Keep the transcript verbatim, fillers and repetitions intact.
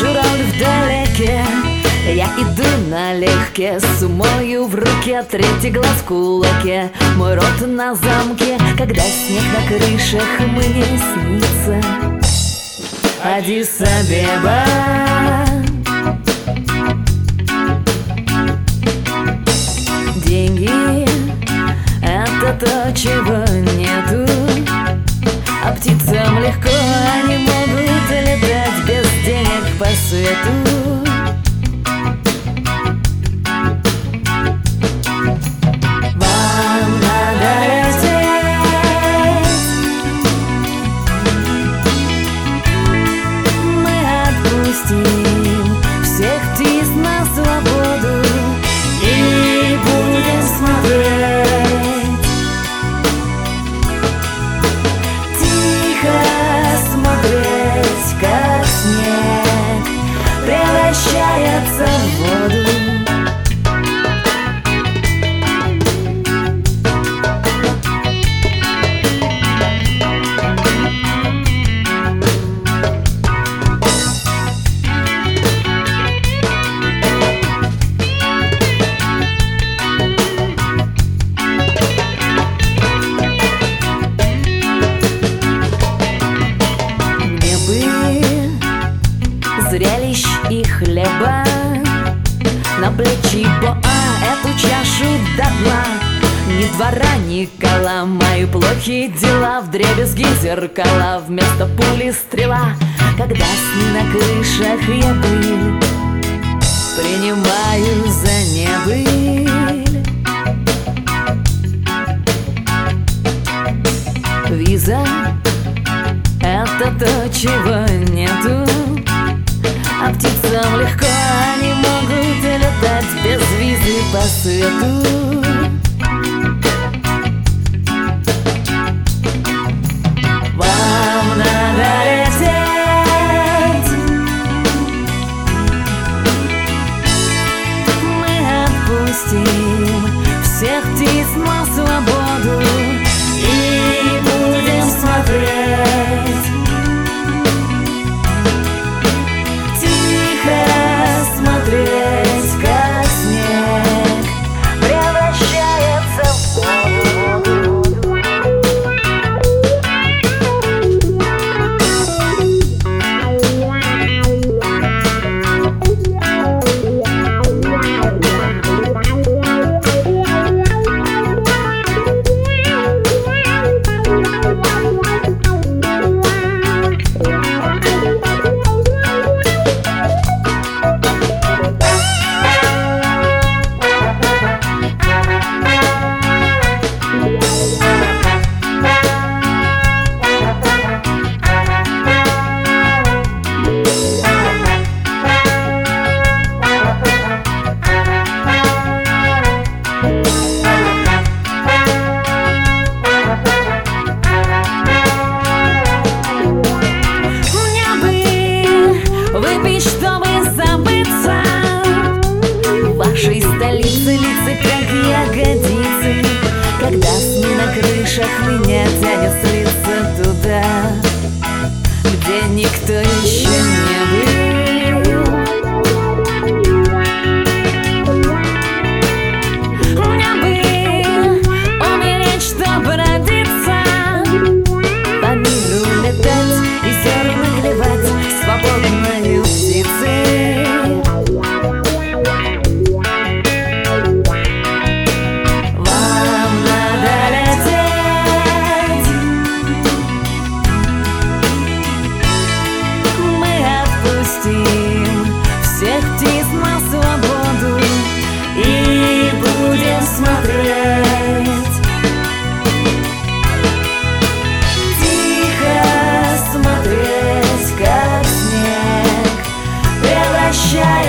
журавль вдалеке. Я иду налегке, с умою в руке, третий глаз в кулаке, мой рот на замке. Когда снег на крышах мне снится Аддис-Абеба. Деньги — это то, чего нету, а птицам легко, они могут летать без денег по свету. Вам надо лететь, мы отпустим всех птиц на свободу и будем смотреть, тихо смотреть, как снег превращается в воду. Зрелищ и хлеба на плечи боа, эту чашу до дна. Ни двора, ни кола, мои плохие дела, вдребезги зеркала, вместо пули стрела. Когда сны на крышах я быль принимаю за небыль. Виза — это то, чего нету, а птицам легко, они могут летать без визы по свету. Вам надо лететь, мы отпустим всех птиц на свободу и будем смотреть, смотреть, как снег превращается в воду. Выпить, чтобы забыться в вашей столице, лица как ягодицы. Когда сны на крышах меня тянет слиться туда, где никто еще не был. Мне бы умереть, чтобы родиться, по миру летать и зерна клевать свободною птицей. Вам надо лететь, мы отпустим всех птиц на свободу и будем смотреть, тихо смотреть, как снег превращается